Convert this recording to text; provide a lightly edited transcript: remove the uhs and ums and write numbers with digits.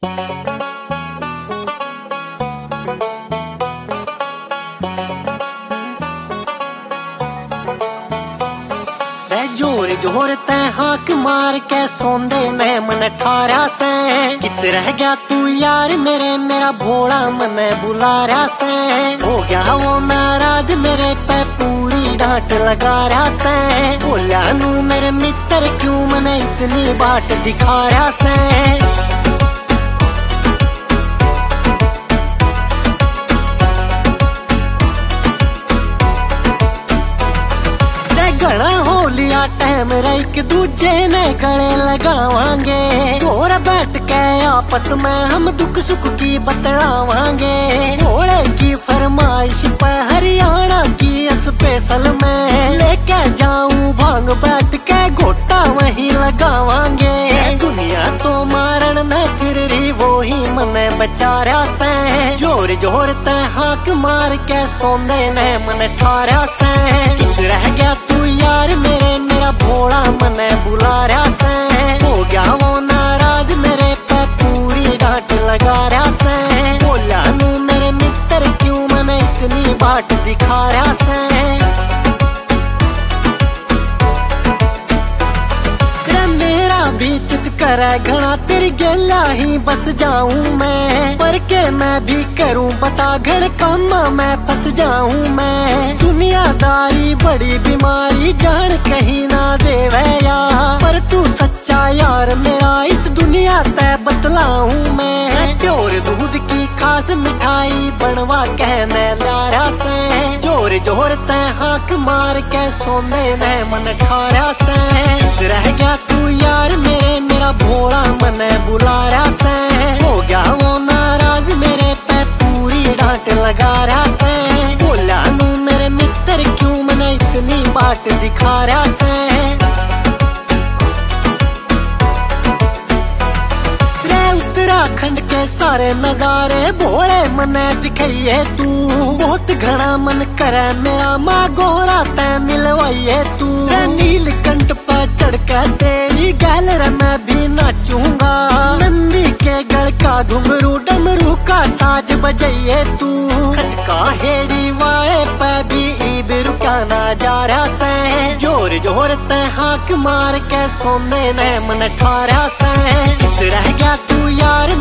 जोर जोर ते हाक मार के सोंदे ने मन ठारा से। कित रह गया तू यार मेरे, मेरा भोला मन बुला रहा से। हो गया वो नाराज मेरे पे पूरी डांट लगा रहा से। बोला नू मेरे मित्र क्यों मने इतनी बाट दिखा रहा से। घना हो लिया टाइम रे, एक दूजे ने गले लगावांगे। और बैठ के आपस में हम दुख सुख की बतलावांगे। घोड़े की फरमाइश पे हरियाणा की स्पेशल में लेके जाऊं भांग, बैठ के घोटा वहीं लगावांगे। दुनिया तो मारण में फिर रही वो ही मने बचारा से। जोर जोर ते हाक मार के सोने ने मन ठारा से। रह गया तू यार मेरे, मेरा भोला मने बुला रहा से। हो गया वो नाराज मेरे पे पूरी डांट लगा रहा से। बोला नू मेरे मित्र क्यों मने इतनी बाट दिखा रहा से। भी चित करे घना तेरी गेला ही बस जाऊं मैं। पर के मैं भी करूं बता घर काम मैं फंस जाऊं मैं। दुनियादारी बड़ी बीमारी जान कहीं ना देवे यार। पर तू सच्चा यार मेरा इस दुनिया ते बतलाऊं मैं। प्योर दूध की खास मिठाई बनवा कहने लारा से। जोर जोर ते हाक मार के सोने ने मन ठारा से। रह गया तू यार मेरे, मेरा भोला मने बुला रहा से। हो गया वो नाराज मेरे पे पूरी डांट लगा रहा से। बोला नू मेरे मित्र क्यों मने इतनी बाट दिखा रहा से। उत्तराखंड के सारे नजारे भोले मने दिखाइए तू। बहुत घना मन करे मेरा माँ गोरा ते मिलवाइए तू। नीलकंठ पर चढ़ कर तेरी गैलरी में भी नाचूंगा। नंदी के गल का घुंघरू डमरू का साज बजाइए तू। खटका हेड़ी वाले पे भी इबरू का नजारा से। जोर जोर ते हाक मार के सोने ने मन ठारा से। रह गया तू यार